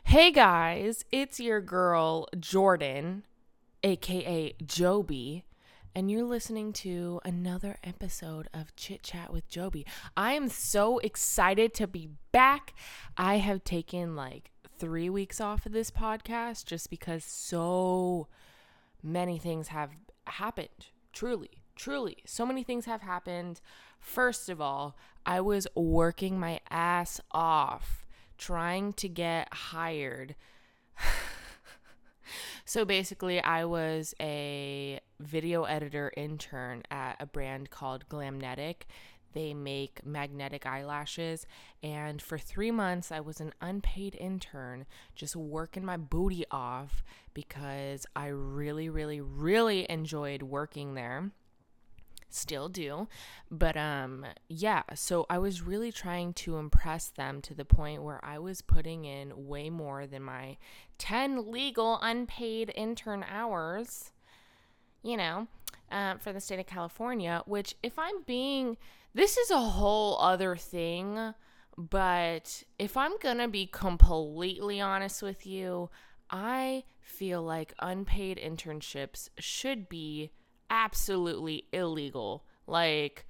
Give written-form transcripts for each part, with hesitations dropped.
Hey guys, it's your girl Jordan, aka Joby, and you're listening to another episode of Chit Chat with Joby. I am so excited to be back. I have taken like 3 weeks off of this podcast just because so many things have happened. Truly, so many things have happened. First of all, I was working my ass off trying to get hired. So basically, I was a video editor intern at a brand called Glamnetic. They make magnetic eyelashes. And for 3 months, I was an unpaid intern, just working my booty off because I really enjoyed working there. Still do. But yeah, so I was really trying to impress them to the point where I was putting in way more than my 10 legal unpaid intern hours, for the state of California, which this is a whole other thing, but if I'm gonna be completely honest with you, I feel like unpaid internships should be absolutely illegal. Like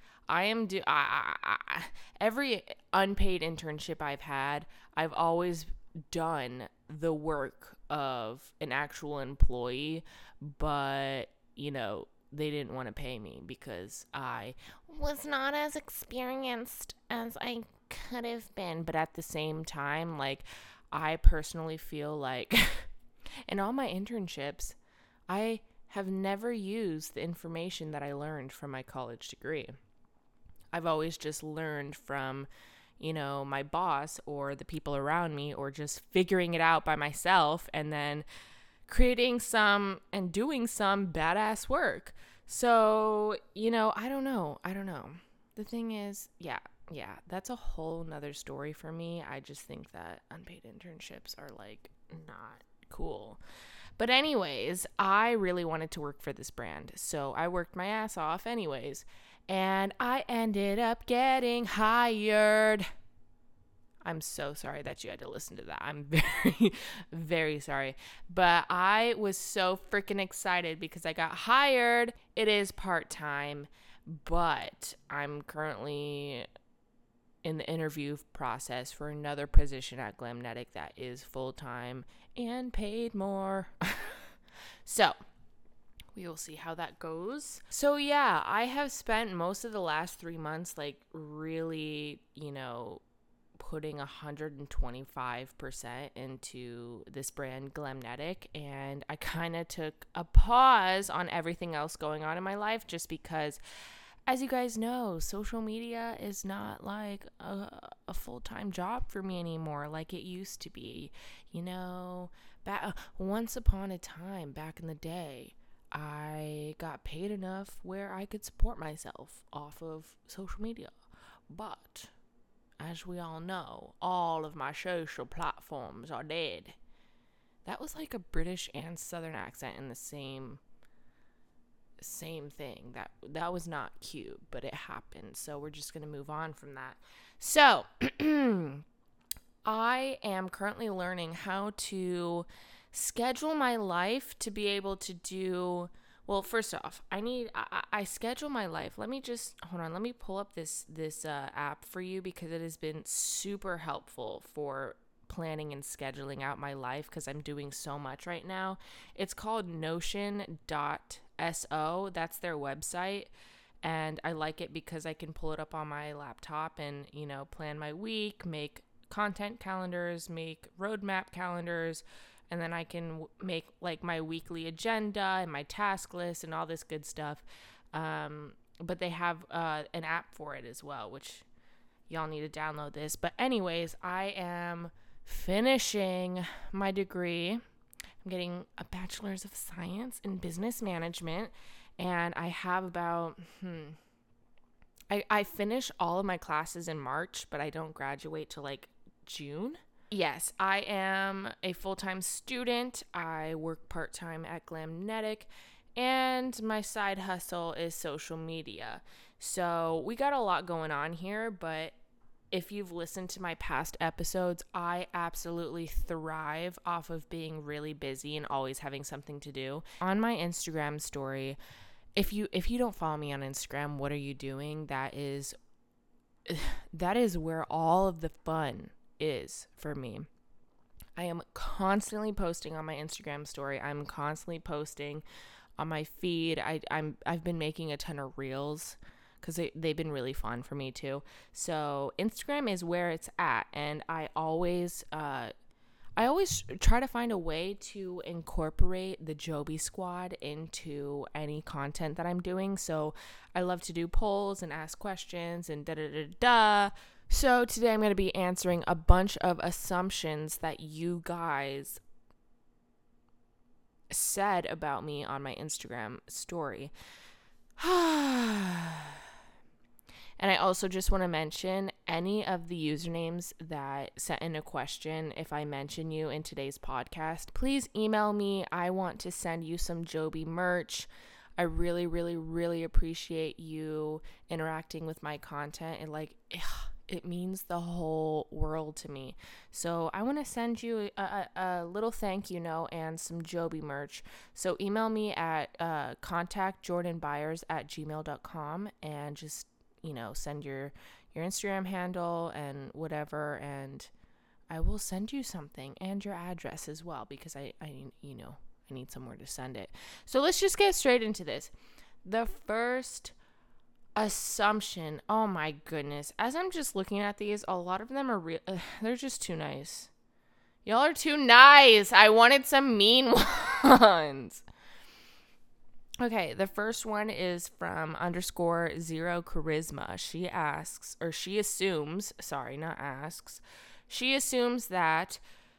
every unpaid internship I've had, I've always done the work of an actual employee, but they didn't want to pay me because I was not as experienced as I could have been. But at the same time, like, I personally feel like in all my internships, I have never used the information that I learned from my college degree. I've always just learned from, my boss or the people around me, or just figuring it out by myself and then creating some and doing some badass work. So, I don't know. The thing is, yeah, that's a whole nother story for me. I just think that unpaid internships are like not cool. But anyways, I really wanted to work for this brand. So I worked my ass off anyways. And I ended up getting hired. I'm so sorry that you had to listen to that. I'm very sorry. But I was so freaking excited because I got hired. It is part-time, but I'm currently in the interview process for another position at Glamnetic that is full-time and paid more. So we will see how that goes. So yeah, I have spent most of the last 3 months like really, putting 125% into this brand Glamnetic, and I kind of took a pause on everything else going on in my life just because, as you guys know, social media is not like a full-time job for me anymore like it used to be. Once upon a time, back in the day, I got paid enough where I could support myself off of social media. But as we all know, all of my social platforms are dead. That was like a British and Southern accent in the same thing. That was not cute, but it happened. So we're just going to move on from that. So I am currently learning how to schedule my life to be able to do. Well, first off, I schedule my life. Let me just hold on. Let me pull up this app for you because it has been super helpful for planning and scheduling out my life because I'm doing so much right now. It's called Notion.so. That's their website. And I like it because I can pull it up on my laptop and, plan my week, make content calendars, make roadmap calendars, and then I can make like my weekly agenda and my task list and all this good stuff. But they have an app for it as well, which y'all need to download this. But anyways, I am finishing my degree. I'm getting a bachelor's of science in business management, and I have about I finish all of my classes in March, but I don't graduate till like June. Yes, I am a full-time student. I work part-time at Glamnetic, and my side hustle is social media. So we got a lot going on here, but if you've listened to my past episodes, I absolutely thrive off of being really busy and always having something to do. On my Instagram story, if you don't follow me on Instagram, what are you doing? That is where all of the fun is for me. I am constantly posting on my Instagram story. I'm constantly posting on my feed. I've been making a ton of reels because they've been really fun for me too. So Instagram is where it's at, and I always try to find a way to incorporate the Joby Squad into any content that I'm doing. So I love to do polls and ask questions and da-da-da-da. So today I'm going to be answering a bunch of assumptions that you guys said about me on my Instagram story. And I also just want to mention any of the usernames that sent in a question. If I mention you in today's podcast, please email me. I want to send you some Joby merch. I really, really, really appreciate you interacting with my content. And it means the whole world to me. So I want to send you a little thank you note and some Joby merch. So email me at contactjordanbyers@gmail.com and just send your Instagram handle and whatever, and I will send you something, and your address as well, because I need somewhere to send it. So let's just get straight into this. The first assumption, oh my goodness, as I'm just looking at these, a lot of them are they're just too nice. Y'all are too nice. I wanted some mean ones. Okay, the first one is from _0 charisma. She asks, or she assumes, sorry, not asks. She assumes that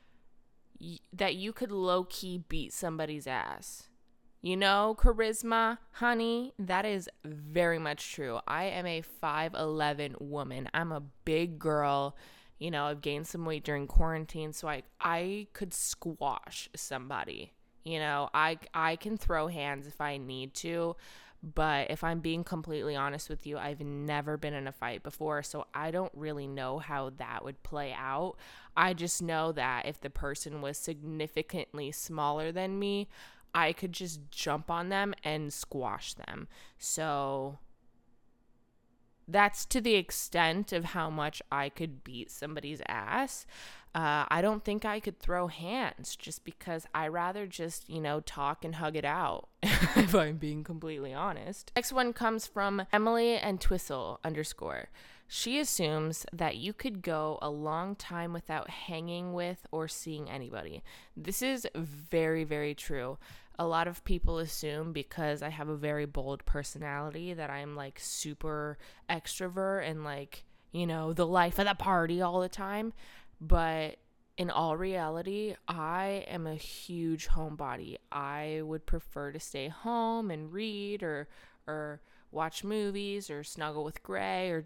you could low-key beat somebody's ass. Charisma, honey, that is very much true. I am a 5'11" woman. I'm a big girl. I've gained some weight during quarantine, so I could squash somebody. I can throw hands if I need to, but if I'm being completely honest with you, I've never been in a fight before, so I don't really know how that would play out. I just know that if the person was significantly smaller than me, I could just jump on them and squash them. So that's to the extent of how much I could beat somebody's ass. I don't think I could throw hands just because I rather just, talk and hug it out, if I'm being completely honest. Next one comes from Emily and Twistle _. She assumes that you could go a long time without hanging with or seeing anybody. This is very, very true. A lot of people assume because I have a very bold personality that I'm super extrovert and the life of the party all the time. But in all reality, I am a huge homebody. I would prefer to stay home and read or watch movies or snuggle with Gray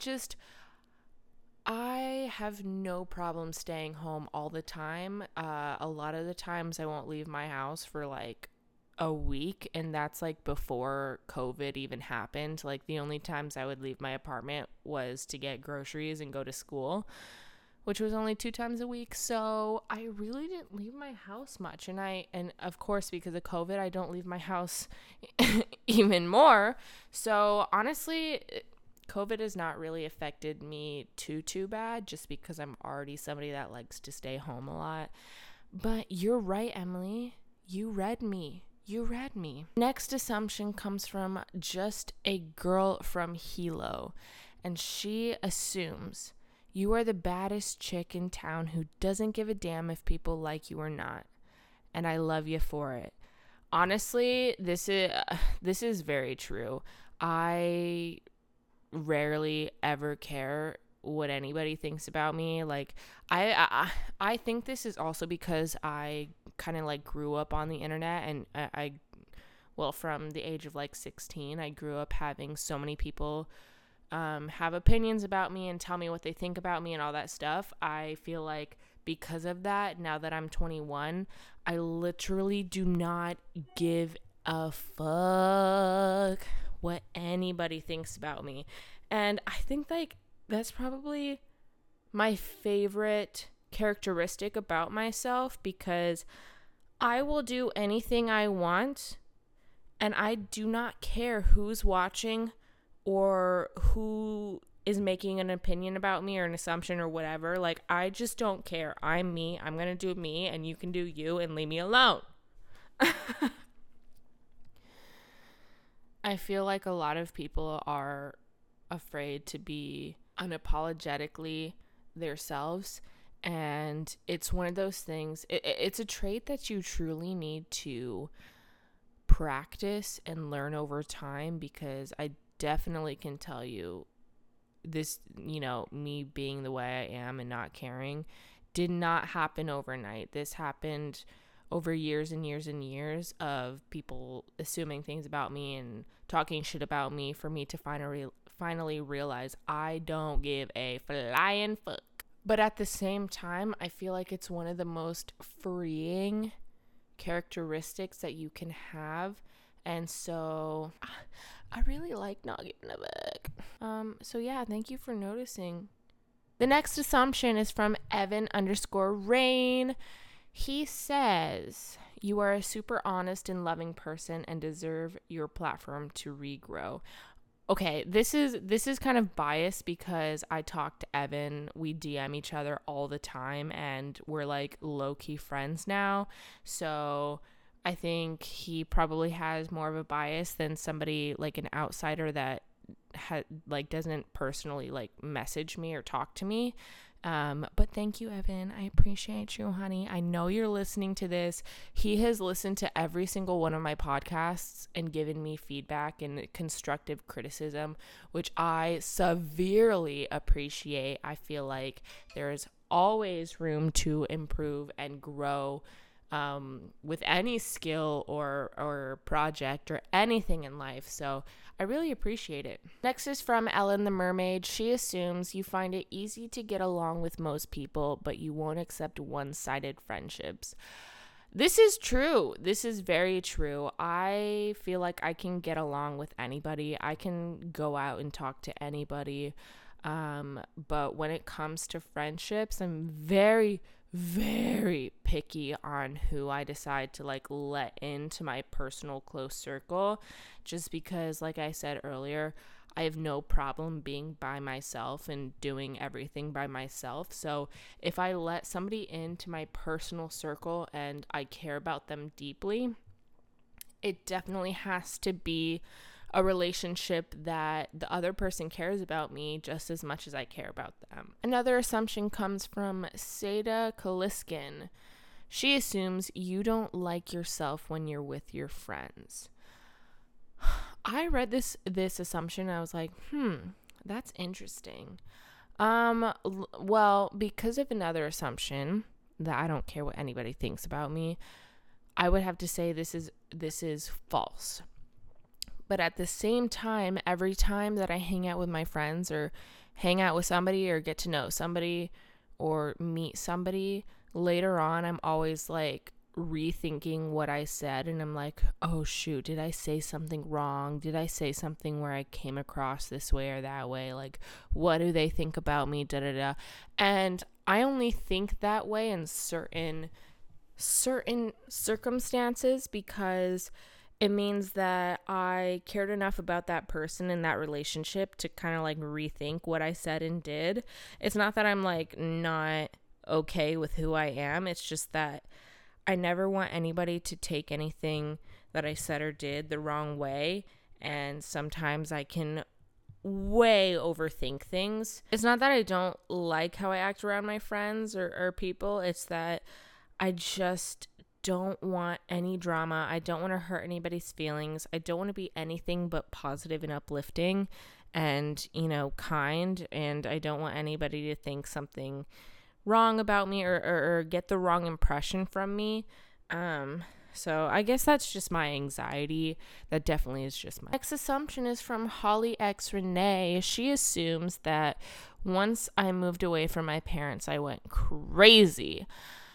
I have no problem staying home all the time. A lot of the times I won't leave my house for a week, and that's before COVID even happened. The only times I would leave my apartment was to get groceries and go to school, which was only 2 times a week. So I really didn't leave my house much. And of course, because of COVID, I don't leave my house even more. So honestly, COVID has not really affected me too bad, just because I'm already somebody that likes to stay home a lot. But you're right, Emily. You read me. Next assumption comes from just a girl from Hilo, and she assumes you are the baddest chick in town who doesn't give a damn if people like you or not, and I love you for it. Honestly, this is very true. I rarely ever care what anybody thinks about me. I think this is also because I kind of grew up on the internet, and I from the age of 16, I grew up having so many people have opinions about me and tell me what they think about me and all that stuff. I feel like because of that, now that I'm 21, I literally do not give a fuck what anybody thinks about me. And I think that's probably my favorite characteristic about myself, because I will do anything I want and I do not care who's watching or who is making an opinion about me or an assumption or whatever. Like, I just don't care. I'm me. I'm going to do me and you can do you and leave me alone. I feel like a lot of people are afraid to be unapologetically themselves, and it's one of those things. It's a trait that you truly need to practice and learn over time, because I definitely can tell you this, me being the way I am and not caring did not happen overnight. This happened over years and years and years of people assuming things about me and talking shit about me for me to finally realize I don't give a flying fuck. But at the same time, I feel like it's one of the most freeing characteristics that you can have. And so I really like not giving a fuck. So yeah, thank you for noticing. The next assumption is from Evan_Rain. He says, you are a super honest and loving person and deserve your platform to regrow. Okay, this is kind of biased because I talk to Evan. We DM each other all the time and we're like low-key friends now. So I think he probably has more of a bias than somebody like an outsider that doesn't personally like message me or talk to me. But thank you, Evan. I appreciate you, honey. I know you're listening to this. He has listened to every single one of my podcasts and given me feedback and constructive criticism, which I severely appreciate. I feel like there's always room to improve and grow with any skill or project or anything in life. So I really appreciate it. Next is from Ellen the Mermaid. She assumes you find it easy to get along with most people, but you won't accept one-sided friendships. This is true. This is very true. I feel like I can get along with anybody. I can go out and talk to anybody. But when it comes to friendships, I'm very, very picky on who I decide to like let into my personal close circle, just because, like I said earlier, I have no problem being by myself and doing everything by myself. So if I let somebody into my personal circle and I care about them deeply, it definitely has to be a relationship that the other person cares about me just as much as I care about them. Another assumption comes from Seda Kaliskin. She assumes you don't like yourself when you're with your friends. I read this assumption and I was like, that's interesting. Well, because of another assumption that I don't care what anybody thinks about me, I would have to say this is false. But at the same time, every time that I hang out with my friends or hang out with somebody or get to know somebody or meet somebody, later on, I'm always like rethinking what I said. And I'm like, oh, shoot, did I say something wrong? Did I say something where I came across this way or that way? Like, what do they think about me? Da da da. And I only think that way in certain circumstances, because it means that I cared enough about that person in that relationship to kind of like rethink what I said and did. It's not that I'm like not okay with who I am. It's just that I never want anybody to take anything that I said or did the wrong way. And sometimes I can way overthink things. It's not that I don't like how I act around my friends or people. It's that I just don't want any drama. I don't want to hurt anybody's feelings. I don't want to be anything but positive and uplifting and, kind. And I don't want anybody to think something wrong about me or get the wrong impression from me. So I guess that's just my anxiety. That definitely is just my... Next assumption is from Holly X Renee. She assumes that once I moved away from my parents, I went crazy.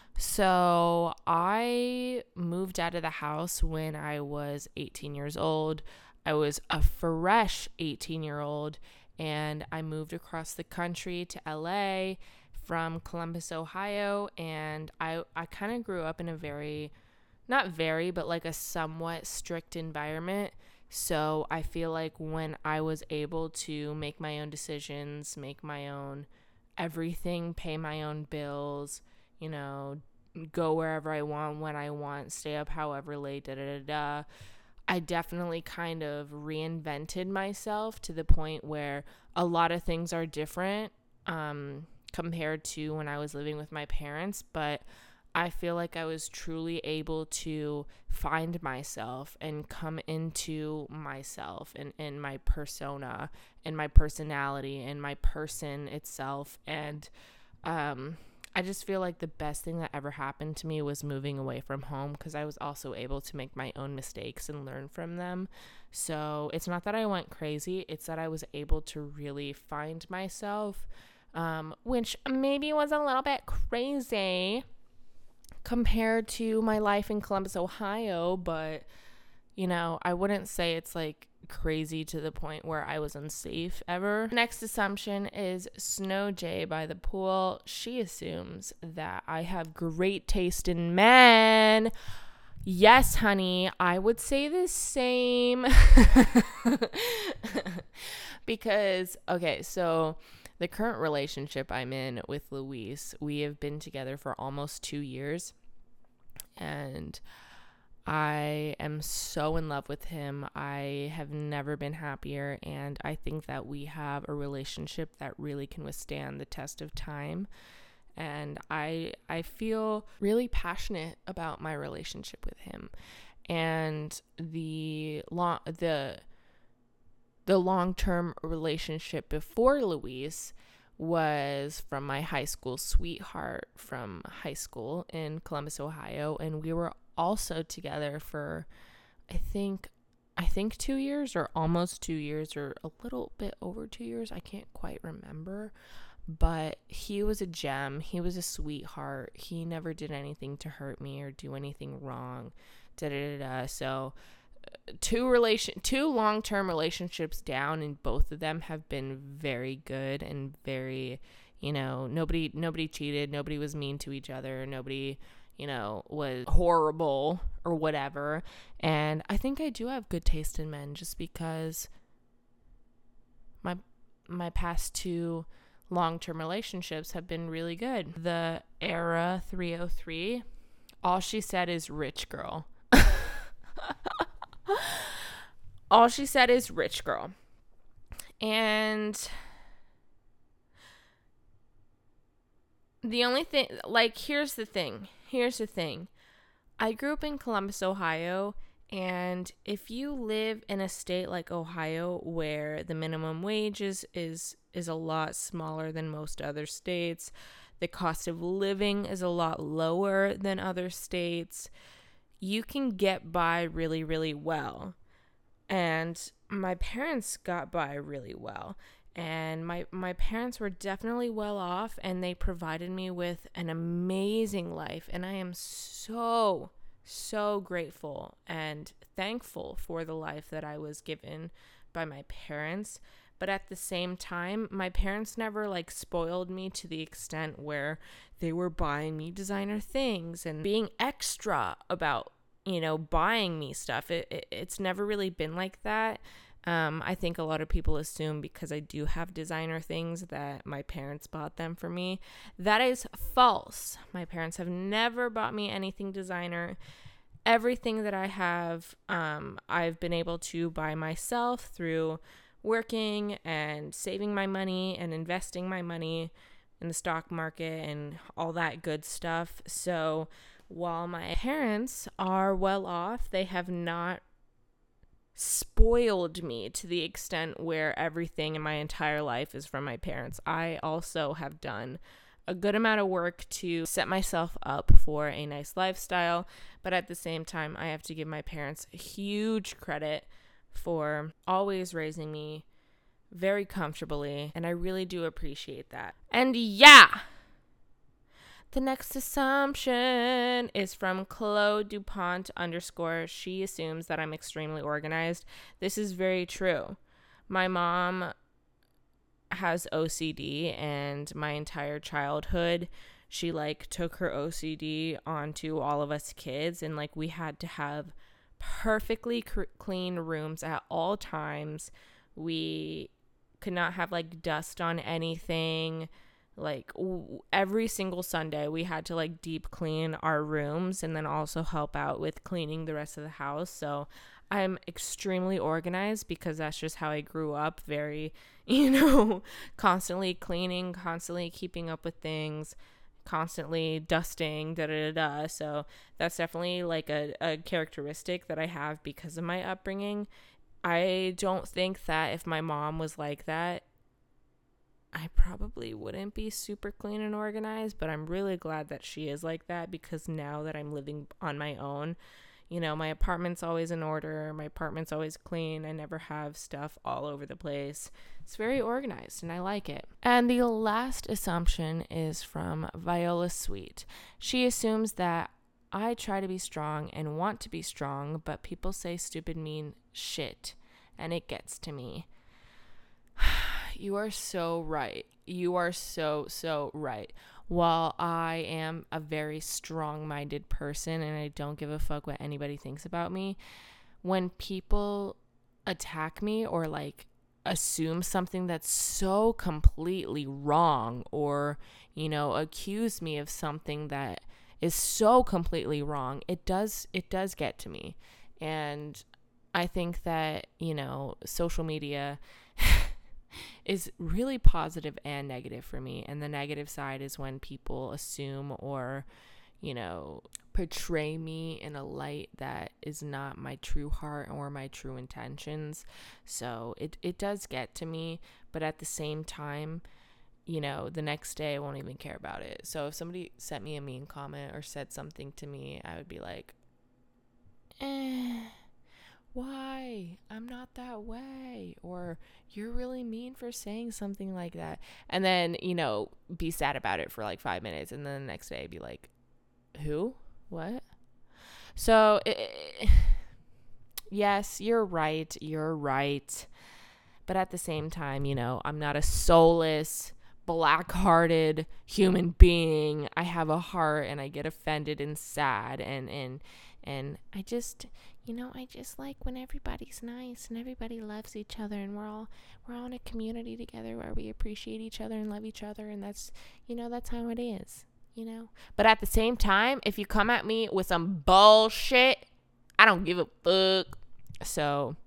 So I moved out of the house when I was 18 years old. I was a fresh 18-year-old, and I moved across the country to LA from Columbus, Ohio, and I kind of grew up in a very, not very, but like a somewhat strict environment. So I feel like when I was able to make my own decisions, make my own everything, pay my own bills, you know, go wherever I want, when I want, stay up however late, da da da da, I definitely kind of reinvented myself to the point where a lot of things are different compared to when I was living with my parents. But I feel like I was truly able to find myself and come into myself and my persona and my personality and my person itself. And I just feel like the best thing that ever happened to me was moving away from home, because I was also able to make my own mistakes and learn from them. So it's not that I went crazy, it's that I was able to really find myself, which maybe was a little bit crazy compared to my life in Columbus, Ohio, but I wouldn't say it's like crazy to the point where I was unsafe ever. Next assumption is Snow J by the pool. She assumes that I have great taste in men. Yes, honey, I would say the same. Because, okay, so the current relationship I'm in with Luis, we have been together for almost 2 years, and I am so in love with him. I have never been happier, and I think that we have a relationship that really can withstand the test of time. And I feel really passionate about my relationship with him. And the long-term relationship before Luis was from my high school sweetheart from high school in Columbus, Ohio, and we were also together for I think 2 years, or almost 2 years, or a little bit over 2 years. I can't quite remember, but he was a gem. He was a sweetheart. He never did anything to hurt me or do anything wrong. So two long-term relationships down, and both of them have been very good and very, nobody cheated, nobody was mean to each other, nobody was horrible or whatever. And I think I do have good taste in men, just because my past 2 long-term relationships have been really good. The Era 303, all she said is rich girl. All she said is rich girl. And the only thing, like, here's the thing. I grew up in Columbus, Ohio, and if you live in a state like Ohio where the minimum wage is a lot smaller than most other states, the cost of living is a lot lower than other states, you can get by really, really well. And my parents got by really well. And my parents were definitely well off, and they provided me with an amazing life. And I am so, so grateful and thankful for the life that I was given by my parents. But at the same time, my parents never spoiled me to the extent where they were buying me designer things and being extra about, buying me stuff. It's never really been like that. I think a lot of people assume because I do have designer things that my parents bought them for me. That is false. My parents have never bought me anything designer. Everything that I have, I've been able to buy myself through working and saving my money and investing my money in the stock market and all that good stuff. So while my parents are well off, they have not spoiled me to the extent where everything in my entire life is from my parents. I also have done a good amount of work to set myself up for a nice lifestyle, but at the same time, I have to give my parents huge credit for always raising me very comfortably, and I really do appreciate that. And yeah, the next assumption is from Claude Dupont _. She assumes that I'm extremely organized. This is very true. My mom has OCD, and my entire childhood she like took her OCD onto all of us kids, and like we had to have perfectly clean rooms at all times. We could not have like dust on anything. Like every single Sunday we had to like deep clean our rooms and then also help out with cleaning the rest of the house. So I'm extremely organized because that's just how I grew up, very, constantly cleaning, constantly keeping up with things, constantly dusting, da da da da. So that's definitely like a characteristic that I have because of my upbringing. I don't think that if my mom was like that, I probably wouldn't be super clean and organized, but I'm really glad that she is like that, because now that I'm living on my own, my apartment's always in order, my apartment's always clean, I never have stuff all over the place. It's very organized and I like it. And the last assumption is from Viola Sweet. She assumes that I try to be strong and want to be strong, but people say stupid, mean shit, and it gets to me. You are so right. You are so right. While I am a very strong-minded person and I don't give a fuck what anybody thinks about me, when people attack me or like assume something that's so completely wrong, or, accuse me of something that is so completely wrong, it does get to me. And I think that, social media is really positive and negative for me. And the negative side is when people assume or, portray me in a light that is not my true heart or my true intentions. So it does get to me, but at the same time, the next day I won't even care about it. So if somebody sent me a mean comment or said something to me, I would be like, why? I'm not that way. Or you're really mean for saying something like that. And then, be sad about it for like 5 minutes. And then the next day be like, who? What? So, yes, you're right. You're right. But at the same time, I'm not a soulless, black-hearted human being. I have a heart and I get offended and sad. And I just... I just like when everybody's nice and everybody loves each other, and we're all in a community together where we appreciate each other and love each other, and that's how it is, But at the same time, if you come at me with some bullshit, I don't give a fuck. So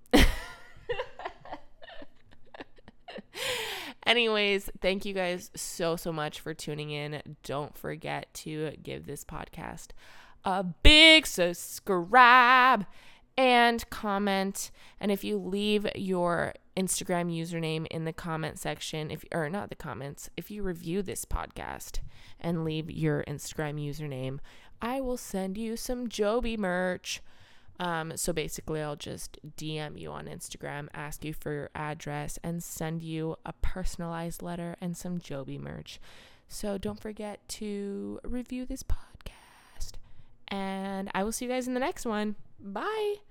anyways, thank you guys so much for tuning in. Don't forget to give this podcast a big subscribe and comment. And if you leave your Instagram username in the comment section, if you review this podcast and leave your Instagram username, I will send you some Joby merch. So basically I'll just DM you on Instagram, ask you for your address, and send you a personalized letter and some Joby merch. So don't forget to review this podcast. And I will see you guys in the next one. Bye.